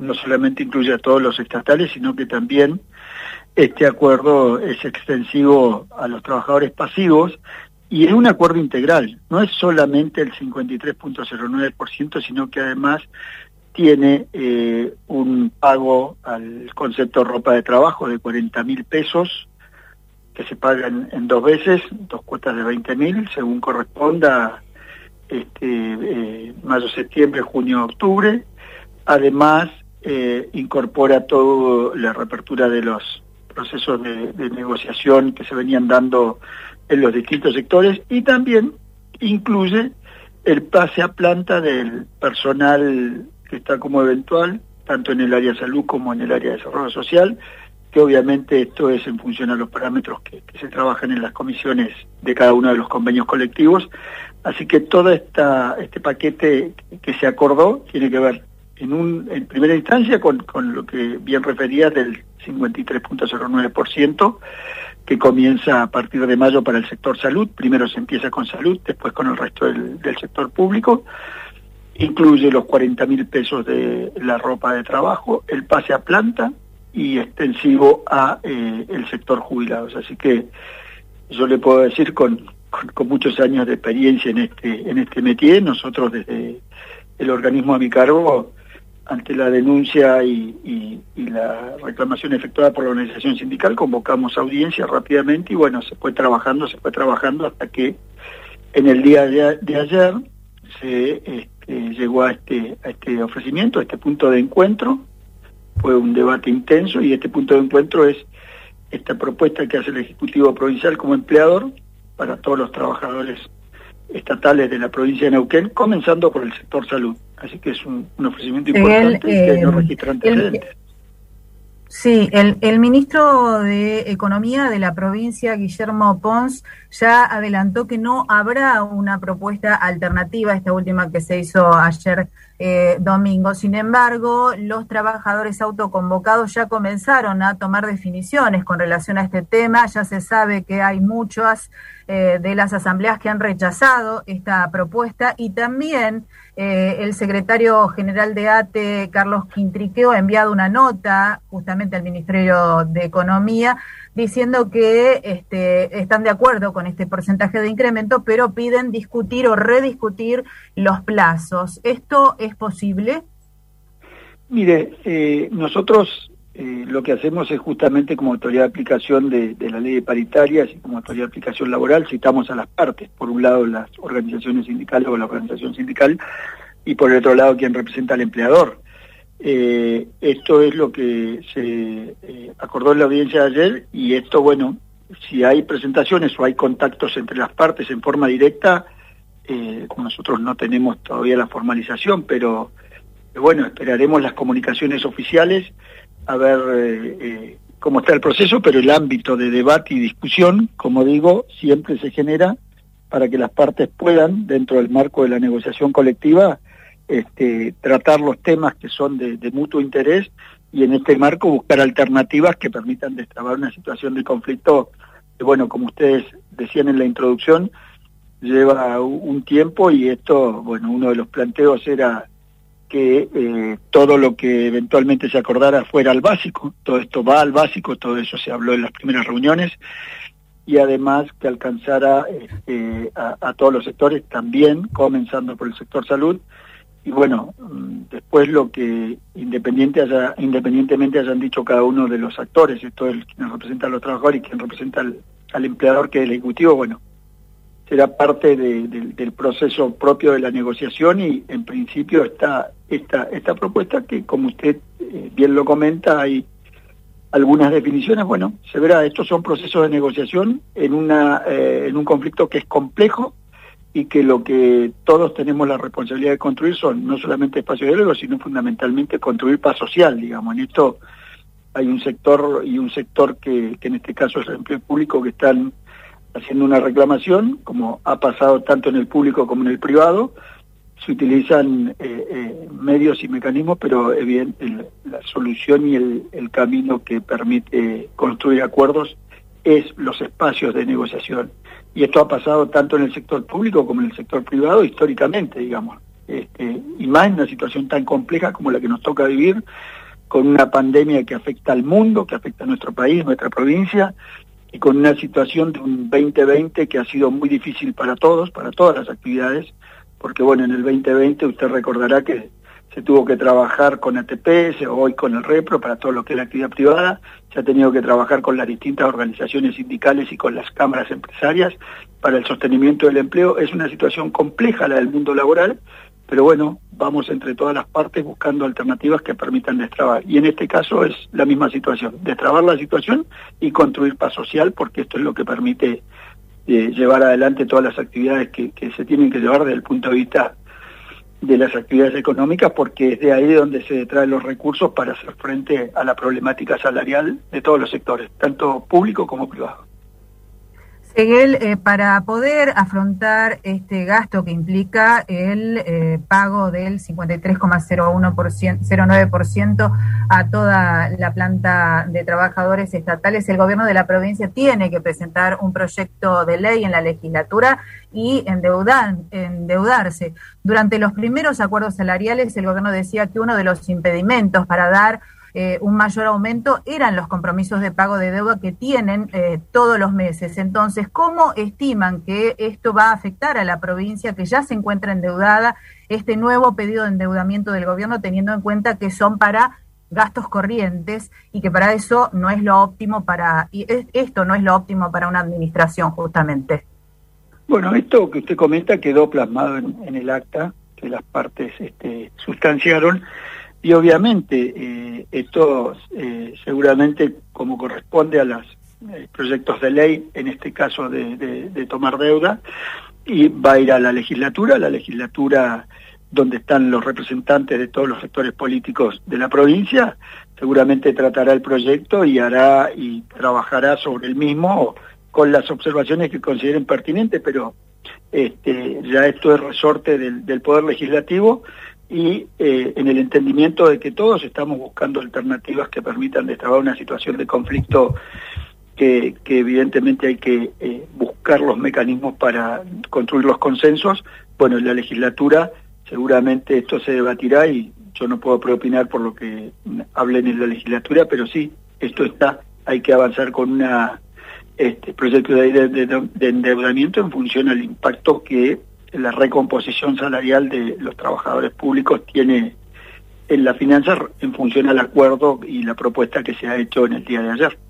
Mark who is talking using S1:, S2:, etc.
S1: no solamente incluye a todos los estatales, sino que también este acuerdo es extensivo a los trabajadores pasivos y es un acuerdo integral, no es solamente el 53.09%, sino que además tiene un pago al concepto de ropa de trabajo de 40.000 pesos, que se pagan en 2 veces, 2 cuotas de 20.000, según corresponda, mayo, septiembre, junio, octubre. Además, incorpora toda la reapertura de los procesos de negociación que se venían dando en los distintos sectores y también incluye el pase a planta del personal que está como eventual, tanto en el área de salud como en el área de desarrollo social, que obviamente esto es en función a los parámetros que se trabajan en las comisiones de cada uno de los convenios colectivos. Así que todo este paquete que se acordó tiene que ver en primera instancia con lo que bien refería del 53.09%, que comienza a partir de mayo para el sector salud. Primero se empieza con salud, después con el resto del sector público. Incluye los 40.000 pesos de la ropa de trabajo, el pase a planta y extensivo a el sector jubilados. Así que yo le puedo decir con muchos años de experiencia en este métier, nosotros desde el organismo a mi cargo, ante la denuncia y la reclamación efectuada por la organización sindical, convocamos audiencia rápidamente y bueno, se fue trabajando hasta que en el día de ayer se llegó a este ofrecimiento, a este punto de encuentro. Fue un debate intenso y este punto de encuentro es esta propuesta que hace el Ejecutivo Provincial como empleador para todos los trabajadores estatales de la provincia de Neuquén, comenzando por el sector salud. Así que es un ofrecimiento importante que no registra antecedentes.
S2: Sí, el ministro de Economía de la provincia, Guillermo Pons, ya adelantó que no habrá una propuesta alternativa a esta última que se hizo ayer domingo. Sin embargo, los trabajadores autoconvocados ya comenzaron a tomar definiciones con relación a este tema. Ya se sabe que hay muchas de las asambleas que han rechazado esta propuesta y también el secretario general de ATE, Carlos Quintriqueo, ha enviado una nota justamente al Ministerio de Economía diciendo que están de acuerdo con este porcentaje de incremento, pero piden discutir o rediscutir los plazos. ¿Esto es posible?
S1: Mire, nosotros lo que hacemos es justamente como autoridad de aplicación de la ley de paritarias y como autoridad de aplicación laboral citamos a las partes, por un lado las organizaciones sindicales o la organización sindical y por el otro lado quien representa al empleador. Esto es lo que se acordó en la audiencia de ayer y esto, bueno, si hay presentaciones o hay contactos entre las partes en forma directa, nosotros no tenemos todavía la formalización, pero bueno, esperaremos las comunicaciones oficiales a ver cómo está el proceso, pero el ámbito de debate y discusión, como digo, siempre se genera para que las partes puedan, dentro del marco de la negociación colectiva, tratar los temas que son de mutuo interés y en este marco buscar alternativas que permitan destrabar una situación de conflicto que, bueno, como ustedes decían en la introducción, lleva un tiempo y esto, bueno, uno de los planteos era que todo lo que eventualmente se acordara fuera al básico, todo esto va al básico, todo eso se habló en las primeras reuniones y además que alcanzara a todos los sectores también, comenzando por el sector salud. Y bueno, después lo que independientemente hayan dicho cada uno de los actores, esto es quien representa a los trabajadores y quien representa al empleador que es el Ejecutivo, bueno, será parte del proceso propio de la negociación y en principio está esta propuesta que, como usted bien lo comenta, hay algunas definiciones, bueno, se verá, estos son procesos de negociación en un conflicto que es complejo, y que lo que todos tenemos la responsabilidad de construir son no solamente espacios de diálogo, sino fundamentalmente construir paz social, digamos. En esto hay un sector que en este caso es el empleo público, que están haciendo una reclamación, como ha pasado tanto en el público como en el privado. Se utilizan medios y mecanismos, pero la solución y el camino que permite construir acuerdos es los espacios de negociación. Y esto ha pasado tanto en el sector público como en el sector privado históricamente, digamos. y más en una situación tan compleja como la que nos toca vivir, con una pandemia que afecta al mundo, que afecta a nuestro país, nuestra provincia, y con una situación de un 2020 que ha sido muy difícil para todos, para todas las actividades, porque bueno, en el 2020 usted recordará que se tuvo que trabajar con ATP, hoy con el Repro, para todo lo que es la actividad privada, se ha tenido que trabajar con las distintas organizaciones sindicales y con las cámaras empresarias para el sostenimiento del empleo. Es una situación compleja la del mundo laboral, pero bueno, vamos entre todas las partes buscando alternativas que permitan destrabar. Y en este caso es la misma situación, destrabar la situación y construir paz social, porque esto es lo que permite llevar adelante todas las actividades que se tienen que llevar desde el punto de vista de las actividades económicas, porque es de ahí donde se traen los recursos para hacer frente a la problemática salarial de todos los sectores, tanto público como privado.
S2: Seguel, para poder afrontar este gasto que implica el pago del 53,09% a toda la planta de trabajadores estatales, el gobierno de la provincia tiene que presentar un proyecto de ley en la legislatura y endeudarse. Durante los primeros acuerdos salariales, el gobierno decía que uno de los impedimentos para dar un mayor aumento eran los compromisos de pago de deuda que tienen todos los meses. Entonces, ¿cómo estiman que esto va a afectar a la provincia que ya se encuentra endeudada, este nuevo pedido de endeudamiento del gobierno, teniendo en cuenta que son para gastos corrientes y que para eso no es lo óptimo esto no es lo óptimo para una administración, justamente?
S1: Bueno, esto que usted comenta quedó plasmado en el acta que las partes sustanciaron. Y obviamente esto seguramente, como corresponde a los proyectos de ley, en este caso de tomar deuda, y va a ir a la legislatura donde están los representantes de todos los sectores políticos de la provincia, seguramente tratará el proyecto y hará y trabajará sobre el mismo con las observaciones que consideren pertinentes, pero ya esto es resorte del Poder Legislativo, y en el entendimiento de que todos estamos buscando alternativas que permitan destrabar una situación de conflicto que evidentemente hay que buscar los mecanismos para construir los consensos. Bueno, en la legislatura seguramente esto se debatirá y yo no puedo preopinar por lo que hablen en la legislatura, pero sí, esto está, hay que avanzar con una proyecto de ley de endeudamiento en función al impacto que la recomposición salarial de los trabajadores públicos tiene en la finanza en función al acuerdo y la propuesta que se ha hecho en el día de ayer.